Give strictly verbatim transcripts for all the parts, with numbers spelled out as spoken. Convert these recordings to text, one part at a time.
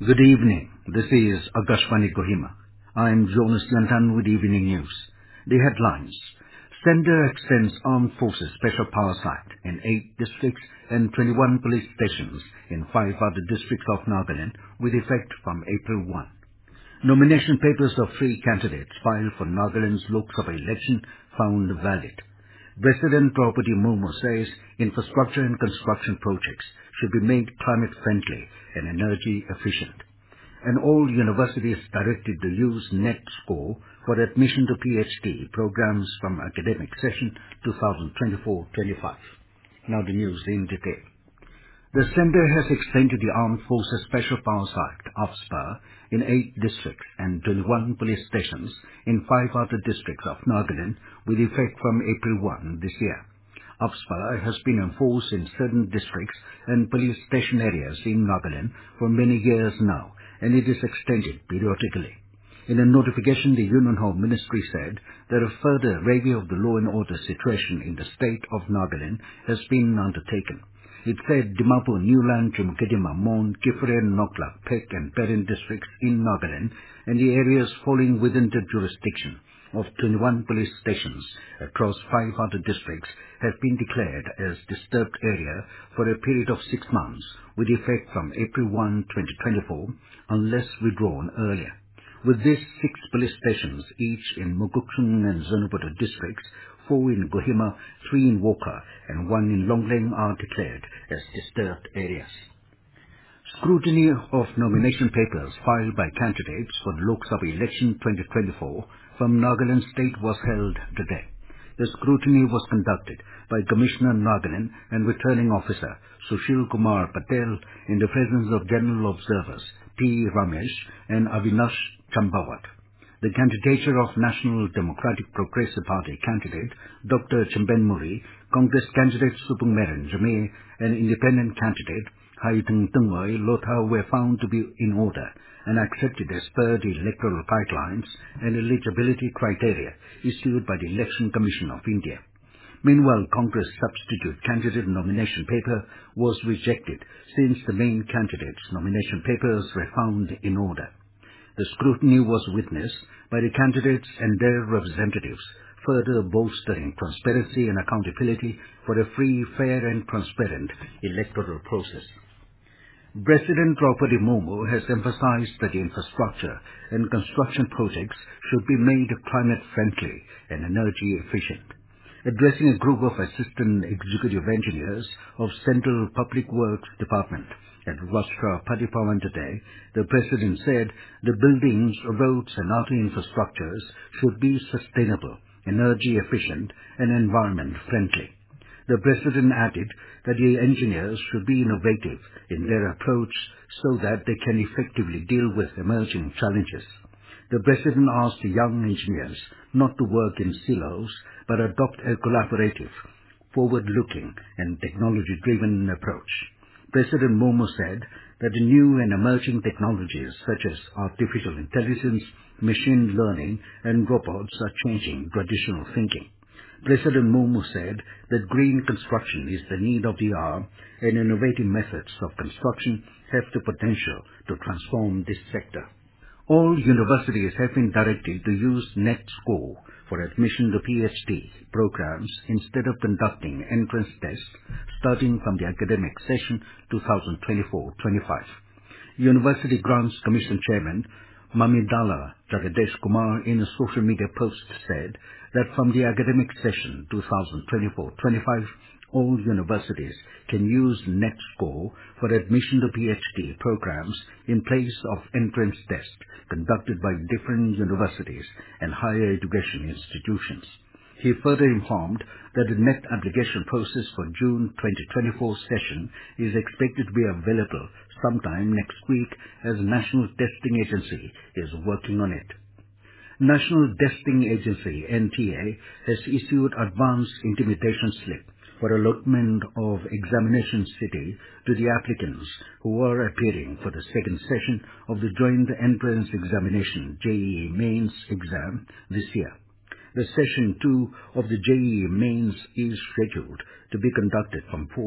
Good evening. This is Akashvani Kohima. I am Jonas Lantan with Evening News. The headlines. Centre extends Armed Forces Special Powers Act in eight districts and twenty-one police stations in five other districts of Nagaland with effect from April first. Nomination papers of three candidates filed for Nagaland's Lok Sabha election found valid. President Draupadi Murmu says infrastructure and construction projects should be made climate-friendly and energy-efficient. And all universities directed to use NET score for admission to PhD programs from academic session twenty twenty-four twenty-five. Now the news in detail. The Centre has extended the Armed Forces Special Powers Act, A F S P A, in eight districts and twenty-one police stations in five other districts of Nagaland with effect from April first this year. A F S P A has been enforced in certain districts and police station areas in Nagaland for many years now, and it is extended periodically. In a notification, the Union Home Ministry said that a further review of the law and order situation in the state of Nagaland has been undertaken. It said Dimapur, Newland, Jumkedima, Mon, Kifere, Noklak, Pek and Perin districts in Nagaland and the areas falling within the jurisdiction of twenty-one police stations across five other districts have been declared as disturbed area for a period of six months with effect from April first, twenty twenty-four, unless withdrawn earlier. With these six police stations, each in Mukokchung and Zunhapura districts, four in Kohima, three in Woka, and one in Longlang are declared as disturbed areas. Scrutiny of nomination papers filed by candidates for the Lok Sabha election twenty twenty-four from Nagaland State was held today. The scrutiny was conducted by Commissioner Nagaland and Returning Officer Sushil Kumar Patel in the presence of General Observers P. Ramesh and Avinash Chambawat. The candidature of National Democratic Progressive Party candidate Doctor Chimben Muri, Congress candidate Supung Merin Jame, and independent candidate Haiteng Tungoi Lotha were found to be in order and accepted as per the electoral guidelines and eligibility criteria issued by the Election Commission of India. Meanwhile, Congress substitute candidate nomination paper was rejected since the main candidate's nomination papers were found in order. The scrutiny was witnessed by the candidates and their representatives, further bolstering transparency and accountability for a free, fair and transparent electoral process. President Draupadi Murmu has emphasized that the infrastructure and construction projects should be made climate-friendly and energy-efficient. Addressing a group of assistant executive engineers of Central Public Works Department at Rashtra Patipalan today, the President said the buildings, roads and other infrastructures should be sustainable, energy efficient and environment friendly. The President added that the engineers should be innovative in their approach so that they can effectively deal with emerging challenges. The President asked the young engineers not to work in silos but adopt a collaborative, forward-looking and technology-driven approach. President Murmu said that the new and emerging technologies such as artificial intelligence, machine learning and robots are changing traditional thinking. President Murmu said that green construction is the need of the hour and innovative methods of construction have the potential to transform this sector. All universities have been directed to use NET score for admission to PhD programs instead of conducting entrance tests starting from the academic session twenty twenty-four twenty-five. University Grants Commission Chairman Mamidala Jagadesh Kumar in a social media post said that from the academic session twenty twenty-four twenty-five, all universities can use NET score for admission to PhD programs in place of entrance tests conducted by different universities and higher education institutions. He further informed that the NET application process for June twenty twenty-four session is expected to be available sometime next week as National Testing Agency is working on it. National Testing Agency N T A has issued advance intimation slip for allotment of examination city to the applicants who are appearing for the second session of the Joint Entrance Examination J E E Mains exam this year. The session two of the J E E Mains is scheduled to be conducted from fourth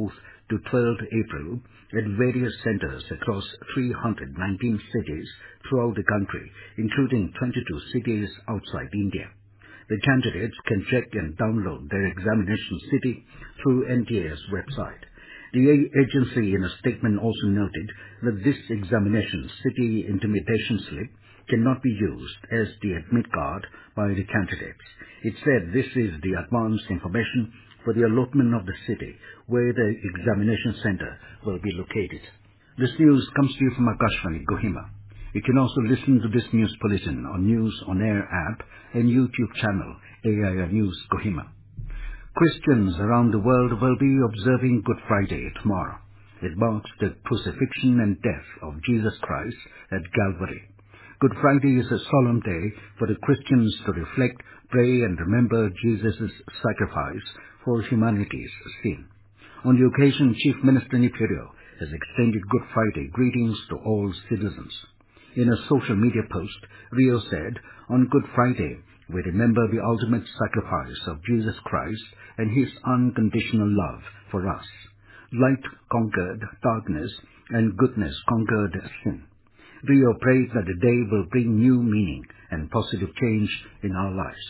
to twelfth April at various centers across three hundred nineteen cities throughout the country, including twenty-two cities outside India. The candidates can check and download their examination city through N T A's website. The agency in a statement also noted that this examination city intimation slip cannot be used as the admit card by the candidates. It said this is the advance information for the allotment of the city where the examination center will be located. This news comes to you from Akashvani, Kohima. You can also listen to this news bulletin on News On Air app and YouTube channel A I R News Kohima. Christians around the world will be observing Good Friday tomorrow. It marks the crucifixion and death of Jesus Christ at Calvary. Good Friday is a solemn day for the Christians to reflect, pray, and remember Jesus' sacrifice for humanity's sin. On the occasion, Chief Minister Nipirio has extended Good Friday greetings to all citizens. In a social media post, Rio said, "On Good Friday, we remember the ultimate sacrifice of Jesus Christ and his unconditional love for us. Light conquered darkness and goodness conquered sin." Rio prays that the day will bring new meaning and positive change in our lives.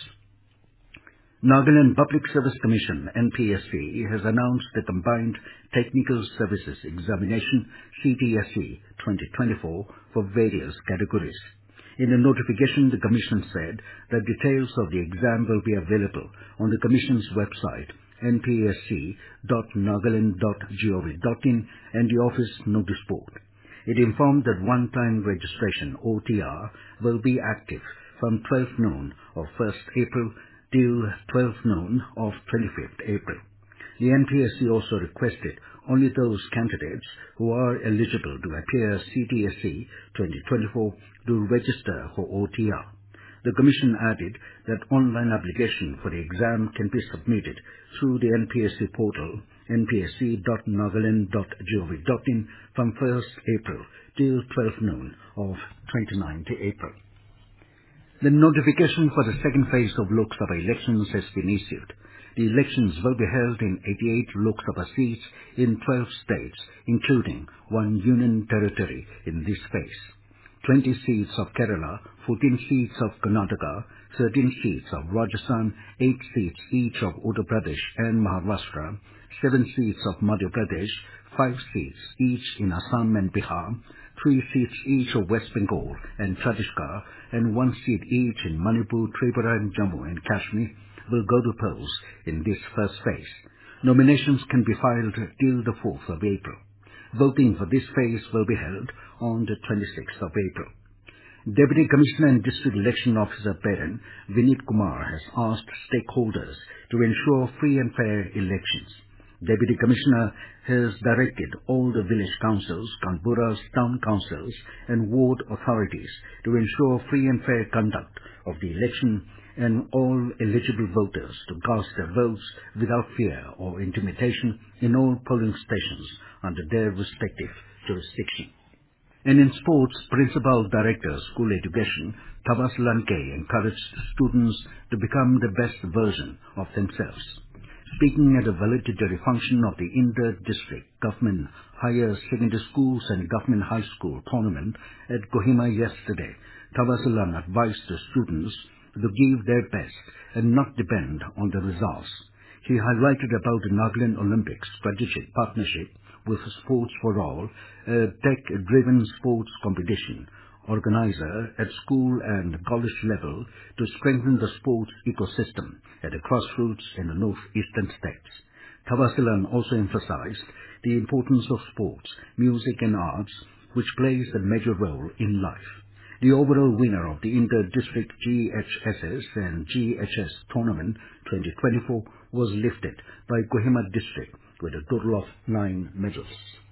Nagaland Public Service Commission, N P S C, has announced the Combined Technical Services Examination, C T S E twenty twenty-four, for various categories. In a notification, the Commission said that details of the exam will be available on the Commission's website, n p s c dot nagaland dot gov dot in, and the office notice board. It informed that one-time registration, O T R, will be active from twelve noon of first April till twelve noon of twenty-fifth April. The N P S C also requested only those candidates who are eligible to appear C T S E twenty twenty-four to register for O T R. The Commission added that online application for the exam can be submitted through the N P S C portal, n p s c dot nagaland dot gov dot in, from first April till twelve noon of twenty-ninth April. The notification for the second phase of Lok Sabha elections has been issued. The elections will be held in eighty-eight Lok Sabha seats in twelve states, including one union territory in this phase. twenty seats of Kerala, fourteen seats of Karnataka, thirteen seats of Rajasthan, eight seats each of Uttar Pradesh and Maharashtra, seven seats of Madhya Pradesh, five seats each in Assam and Bihar, three seats each of West Bengal and Chhattisgarh, and one seat each in Manipur, Tripura, and Jammu and Kashmir will go to polls in this first phase. Nominations can be filed till the fourth of April. Voting for this phase will be held on the twenty-sixth of April. Deputy Commissioner and District Election Officer Peren Vinit Kumar has asked stakeholders to ensure free and fair elections. Deputy Commissioner has directed all the village councils, Kanpuras, town councils and ward authorities to ensure free and fair conduct of the election and all eligible voters to cast their votes without fear or intimidation in all polling stations under their respective jurisdiction. And in sports, Principal Director School Education Thabas Lanke encouraged students to become the best version of themselves. Speaking at a valedictory function of the Inter-District Government Higher Secondary Schools and Government High School tournament at Kohima yesterday, Thabasulan advised the students to give their best and not depend on the results. He highlighted about the Nagaland Olympics strategic partnership with Sports for All, a tech-driven sports competition organizer at school and college level to strengthen the sports ecosystem at the crossroads in the northeastern states. Thabasilan also emphasized the importance of sports, music and arts, which plays a major role in life. The overall winner of the Inter-District G H S S and G H S Tournament twenty twenty-four was lifted by Kohima District with a total of nine medals.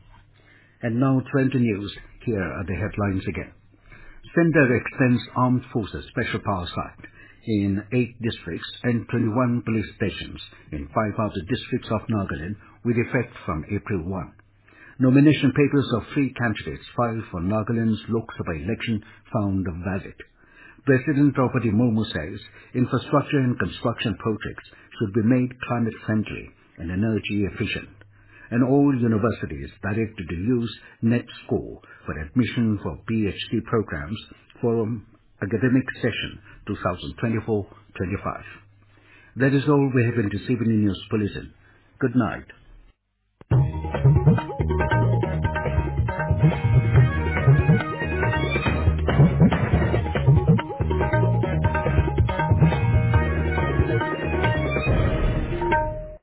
And now twenty news. Here are the headlines again. Centre extends Armed Forces Special Power Site in eight districts and twenty-one police stations in five other districts of Nagaland with effect from April first. Nomination papers of three candidates filed for Nagaland's Lok Sabha election found valid. President Draupadi Murmu says infrastructure and construction projects should be made climate-friendly and energy efficient. and all universities directed to use NetScore for admission for PhD programs for um, academic session twenty twenty-four twenty-five. That is all we have in this evening news bulletin. Good night.